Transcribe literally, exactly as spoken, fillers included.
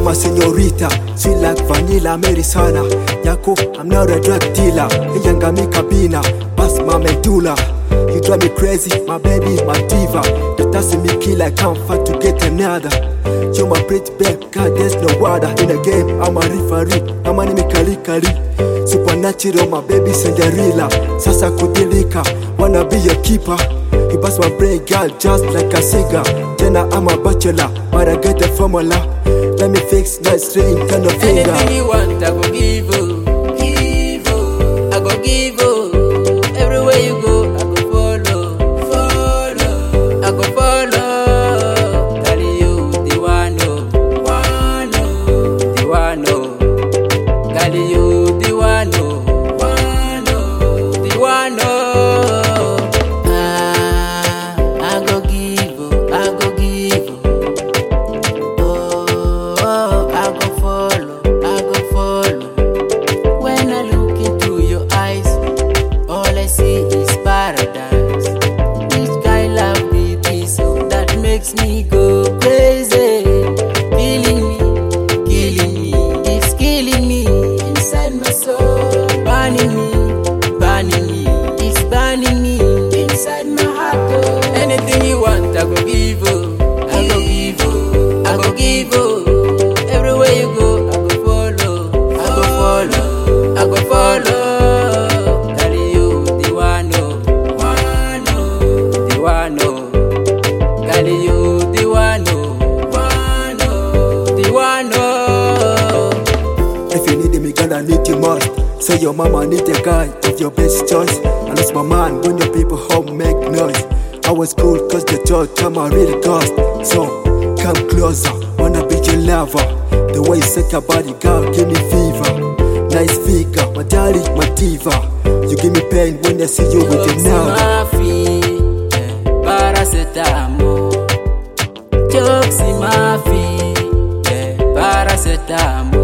my señorita, sweet like vanilla, Americana. Yako, I'm not a drug dealer. Hey, yanga mi cabina, pass my medulla. You drive me crazy, my baby, my diva. You toss me kill, I can't fight to get another. You're my pretty babe, God, there's no water in the game. I'm a referee, I'm an kali kali. Supernatural, my baby Cinderella. Sasa kudilika, wanna be your keeper. You bust my brain, girl, just like a cigar. Jenna, I'm a bachelor, but I get the formula. Let me fix nice ring, kind of finger. Anything you want, I go give you. Give you. I go give you. Everywhere you go, I go follow. Follow. I go follow. Tell you the one, oh. One, oh. The one, oh. Tell you the one, oh. One, oh. The one, oh. Ah, I go give you. I go give you. Oh, I go follow, I go follow. When I look into your eyes, all I see is paradise. Which kind love be this that makes me go crazy? Killing me, killing me, it's killing me inside my soul. Burning me, burning me, it's burning me inside my heart. Oh. Anything you want, I go give you. I go give you, I go give you. Everywhere you go, I go follow, I go follow, I go follow. Tell you the one, oh, one, oh, the one, oh. Tell you the one, oh, one, oh, the one, oh. If you need me, girl, I need you most. Say your mama need a guy of your best choice. I lost my mind when your people home make noise. I was cool cause the joy come I really cost. So come closer, wanna be your lover. The way you set your body, girl, give me fever. Nice figure, my daddy, my diva. You give me pain when I see you with your now. Paracetamol, Joxy Mafia, paracetamol.